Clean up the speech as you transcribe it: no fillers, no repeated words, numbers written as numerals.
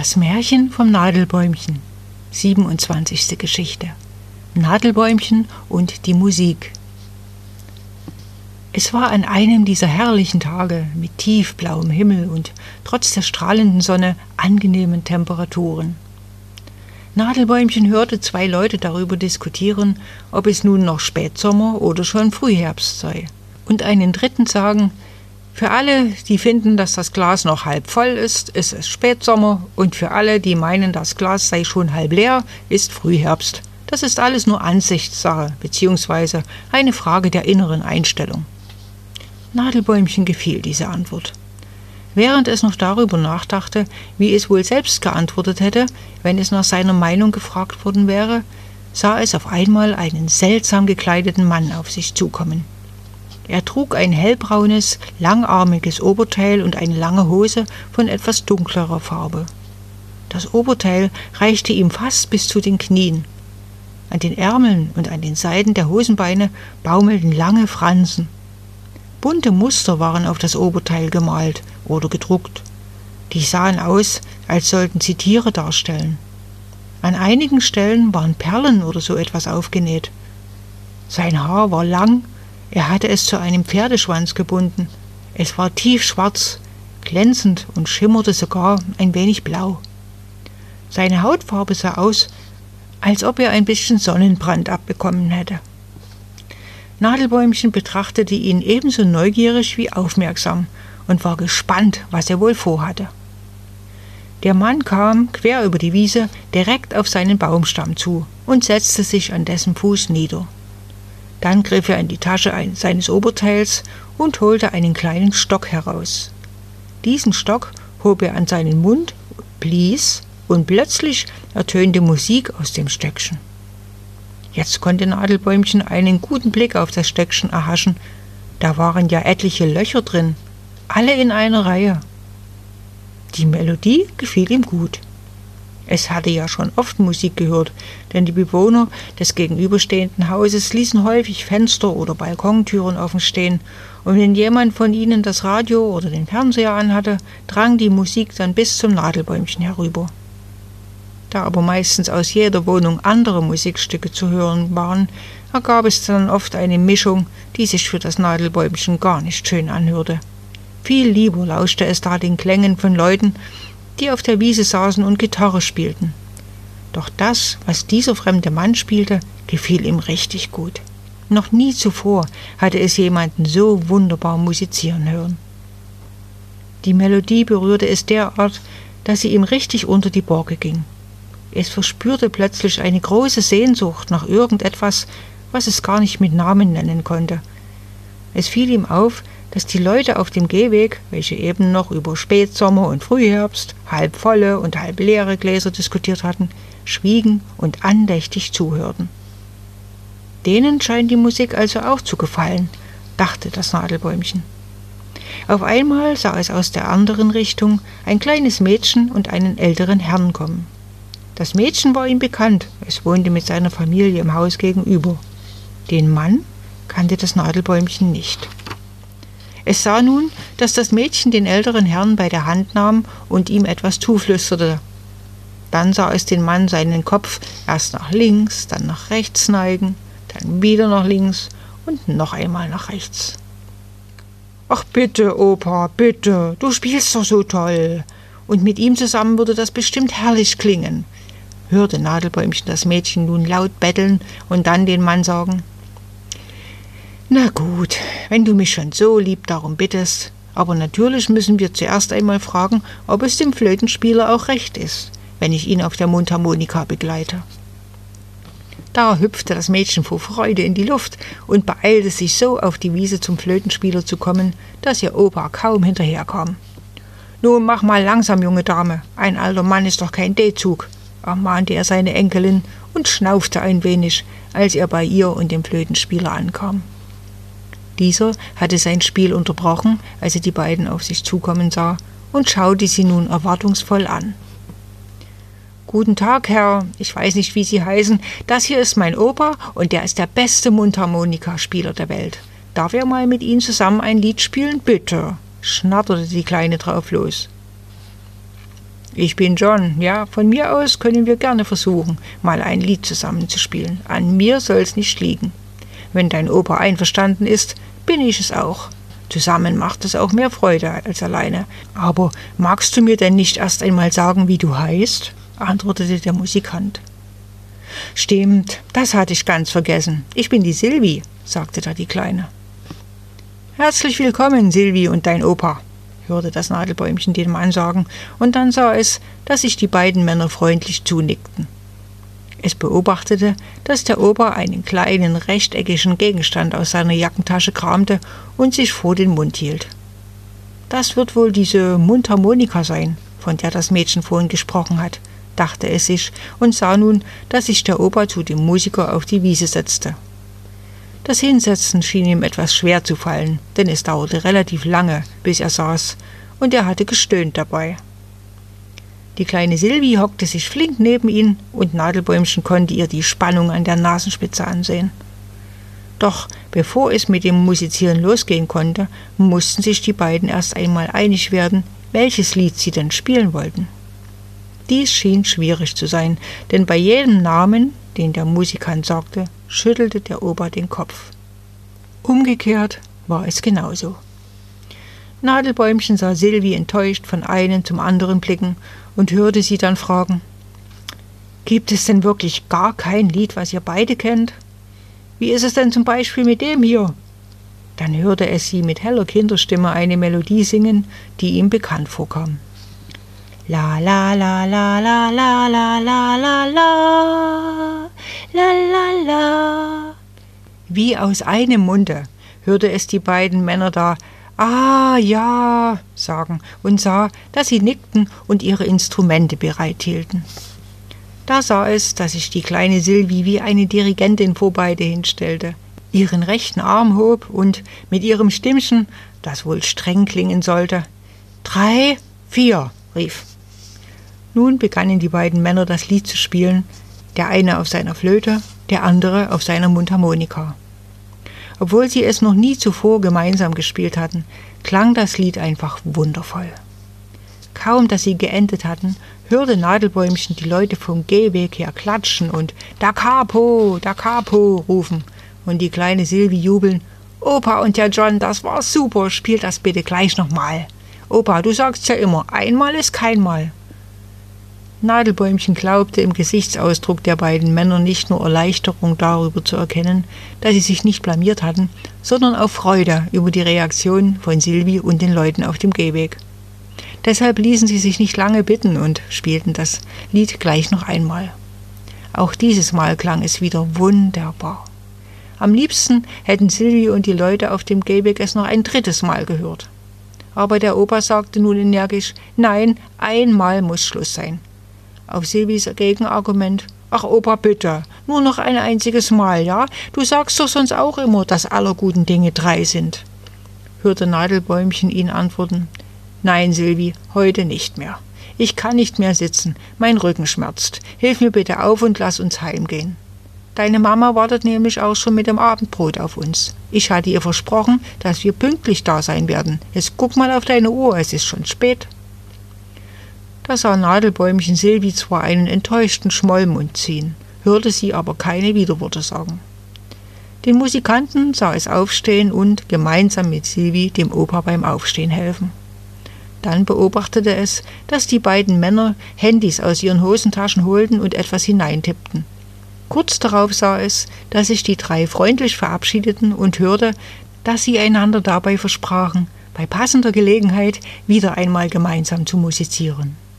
Das Märchen vom Nadelbäumchen, 27. Geschichte. Nadelbäumchen und die Musik. Es war an einem dieser herrlichen Tage mit tiefblauem Himmel und trotz der strahlenden Sonne angenehmen Temperaturen. Nadelbäumchen hörte zwei Leute darüber diskutieren, ob es nun noch Spätsommer oder schon Frühherbst sei, und einen dritten sagen: Für alle, die finden, dass das Glas noch halb voll ist es Spätsommer, und für alle, die meinen, das Glas sei schon halb leer, ist Frühherbst. Das ist alles nur Ansichtssache bzw. eine Frage der inneren Einstellung. Nadelbäumchen gefiel diese Antwort. Während es noch darüber nachdachte, wie es wohl selbst geantwortet hätte, wenn es nach seiner Meinung gefragt worden wäre, sah es auf einmal einen seltsam gekleideten Mann auf sich zukommen. Er trug ein hellbraunes, langarmiges Oberteil und eine lange Hose von etwas dunklerer Farbe. Das Oberteil reichte ihm fast bis zu den Knien. An den Ärmeln und an den Seiten der Hosenbeine baumelten lange Fransen. Bunte Muster waren auf das Oberteil gemalt oder gedruckt. Die sahen aus, als sollten sie Tiere darstellen. An einigen Stellen waren Perlen oder so etwas aufgenäht. Sein Haar war lang. Er hatte es zu einem Pferdeschwanz gebunden. Es war tiefschwarz, glänzend und schimmerte sogar ein wenig blau. Seine Hautfarbe sah aus, als ob er ein bisschen Sonnenbrand abbekommen hätte. Nadelbäumchen betrachtete ihn ebenso neugierig wie aufmerksam und war gespannt, was er wohl vorhatte. Der Mann kam, quer über die Wiese, direkt auf seinen Baumstamm zu und setzte sich an dessen Fuß nieder. Dann griff er in die Tasche seines Oberteils und holte einen kleinen Stock heraus. Diesen Stock hob er an seinen Mund, blies, und plötzlich ertönte Musik aus dem Stöckchen. Jetzt konnte Nadelbäumchen einen guten Blick auf das Stöckchen erhaschen. Da waren ja etliche Löcher drin, alle in einer Reihe. Die Melodie gefiel ihm gut. Es hatte ja schon oft Musik gehört, denn die Bewohner des gegenüberstehenden Hauses ließen häufig Fenster oder Balkontüren offen stehen, und wenn jemand von ihnen das Radio oder den Fernseher anhatte, drang die Musik dann bis zum Nadelbäumchen herüber. Da aber meistens aus jeder Wohnung andere Musikstücke zu hören waren, ergab es dann oft eine Mischung, die sich für das Nadelbäumchen gar nicht schön anhörte. Viel lieber lauschte es da den Klängen von Leuten, die auf der Wiese saßen und Gitarre spielten. Doch das, was dieser fremde Mann spielte, gefiel ihm richtig gut. Noch nie zuvor hatte es jemanden so wunderbar musizieren hören. Die Melodie berührte es derart, dass sie ihm richtig unter die Borke ging. Es verspürte plötzlich eine große Sehnsucht nach irgendetwas, was es gar nicht mit Namen nennen konnte. Es fiel ihm auf, dass die Leute auf dem Gehweg, welche eben noch über Spätsommer und Frühherbst, halb volle und halb leere Gläser diskutiert hatten, schwiegen und andächtig zuhörten. Denen scheint die Musik also auch zu gefallen, dachte das Nadelbäumchen. Auf einmal sah es aus der anderen Richtung ein kleines Mädchen und einen älteren Herrn kommen. Das Mädchen war ihm bekannt, es wohnte mit seiner Familie im Haus gegenüber. Den Mann kannte das Nadelbäumchen nicht. Es sah nun, dass das Mädchen den älteren Herrn bei der Hand nahm und ihm etwas zuflüsterte. Dann sah es den Mann seinen Kopf erst nach links, dann nach rechts neigen, dann wieder nach links und noch einmal nach rechts. »Ach bitte, Opa, bitte, du spielst doch so toll, und mit ihm zusammen würde das bestimmt herrlich klingen«, hörte Nadelbäumchen das Mädchen nun laut betteln und dann den Mann sagen: »Na gut, wenn du mich schon so lieb darum bittest, aber natürlich müssen wir zuerst einmal fragen, ob es dem Flötenspieler auch recht ist, wenn ich ihn auf der Mundharmonika begleite.« Da hüpfte das Mädchen vor Freude in die Luft und beeilte sich so, auf die Wiese zum Flötenspieler zu kommen, dass ihr Opa kaum hinterherkam. »Nun mach mal langsam, junge Dame, ein alter Mann ist doch kein D-Zug«, ermahnte er seine Enkelin und schnaufte ein wenig, als er bei ihr und dem Flötenspieler ankam. Dieser hatte sein Spiel unterbrochen, als er die beiden auf sich zukommen sah, und schaute sie nun erwartungsvoll an. »Guten Tag, Herr, ich weiß nicht, wie Sie heißen, das hier ist mein Opa und der ist der beste Mundharmonikaspieler der Welt. Darf er mal mit Ihnen zusammen ein Lied spielen, bitte?«, schnatterte die Kleine drauf los. Ich bin John. Ja, von mir aus können wir gerne versuchen, mal ein Lied zusammenzuspielen. An mir soll's nicht liegen. Wenn dein Opa einverstanden ist, bin ich es auch. Zusammen macht es auch mehr Freude als alleine. Aber magst du mir denn nicht erst einmal sagen, wie du heißt?, antwortete der Musikant. Stimmt, das hatte ich ganz vergessen. Ich bin die Silvi, sagte da die Kleine. Herzlich willkommen, Silvi und dein Opa, hörte das Nadelbäumchen den Mann sagen, und dann sah es, dass sich die beiden Männer freundlich zunickten. Es beobachtete, dass der Opa einen kleinen rechteckigen Gegenstand aus seiner Jackentasche kramte und sich vor den Mund hielt. Das wird wohl diese Mundharmonika sein, von der das Mädchen vorhin gesprochen hat, dachte es sich und sah nun, dass sich der Opa zu dem Musiker auf die Wiese setzte. Das Hinsetzen schien ihm etwas schwer zu fallen, denn es dauerte relativ lange, bis er saß, und er hatte gestöhnt dabei. Die kleine Silvi hockte sich flink neben ihn, und Nadelbäumchen konnte ihr die Spannung an der Nasenspitze ansehen. Doch bevor es mit dem Musizieren losgehen konnte, mussten sich die beiden erst einmal einig werden, welches Lied sie denn spielen wollten. Dies schien schwierig zu sein, denn bei jedem Namen, den der Musikant sagte, schüttelte der Opa den Kopf. Umgekehrt war es genauso. Nadelbäumchen sah Silvi enttäuscht von einem zum anderen blicken und hörte sie dann fragen: »Gibt es denn wirklich gar kein Lied, was ihr beide kennt? Wie ist es denn zum Beispiel mit dem hier?« Dann hörte es sie mit heller Kinderstimme eine Melodie singen, die ihm bekannt vorkam. La la la la la la la la la la la la la. Wie aus einem Munde hörte es die beiden Männer da »Ah, ja« sagen und sah, dass sie nickten und ihre Instrumente bereithielten. Da sah es, dass sich die kleine Silvi wie eine Dirigentin vor beide hinstellte, ihren rechten Arm hob und mit ihrem Stimmchen, das wohl streng klingen sollte, 3, 4 rief. Nun begannen die beiden Männer das Lied zu spielen, der eine auf seiner Flöte, der andere auf seiner Mundharmonika. Obwohl sie es noch nie zuvor gemeinsam gespielt hatten, klang das Lied einfach wundervoll. Kaum, dass sie geendet hatten, hörte Nadelbäumchen die Leute vom Gehweg her klatschen und »Da Capo, da Capo« rufen und die kleine Silvi jubeln. »Opa und der John, das war super, spiel das bitte gleich nochmal. Opa, du sagst ja immer, einmal ist kein Mal.« Nadelbäumchen glaubte im Gesichtsausdruck der beiden Männer nicht nur Erleichterung darüber zu erkennen, dass sie sich nicht blamiert hatten, sondern auch Freude über die Reaktion von Silvi und den Leuten auf dem Gehweg. Deshalb ließen sie sich nicht lange bitten und spielten das Lied gleich noch einmal. Auch dieses Mal klang es wieder wunderbar. Am liebsten hätten Silvi und die Leute auf dem Gehweg es noch ein drittes Mal gehört. Aber der Opa sagte nun energisch, nein, einmal muss Schluss sein. Auf Silvis Gegenargument, »Ach Opa, bitte, nur noch ein einziges Mal, ja? Du sagst doch sonst auch immer, dass aller guten Dinge 3 sind.« Hörte Nadelbäumchen ihn antworten, »Nein, Silvi, heute nicht mehr. Ich kann nicht mehr sitzen, mein Rücken schmerzt. Hilf mir bitte auf und lass uns heimgehen. Deine Mama wartet nämlich auch schon mit dem Abendbrot auf uns. Ich hatte ihr versprochen, dass wir pünktlich da sein werden. Jetzt guck mal auf deine Uhr, es ist schon spät.« Da sah Nadelbäumchen Silvi zwar einen enttäuschten Schmollmund ziehen, hörte sie aber keine Widerworte sagen. Den Musikanten sah es aufstehen und gemeinsam mit Silvi dem Opa beim Aufstehen helfen. Dann beobachtete es, dass die beiden Männer Handys aus ihren Hosentaschen holten und etwas hineintippten. Kurz darauf sah es, dass sich die 3 freundlich verabschiedeten und hörte, dass sie einander dabei versprachen, bei passender Gelegenheit wieder einmal gemeinsam zu musizieren.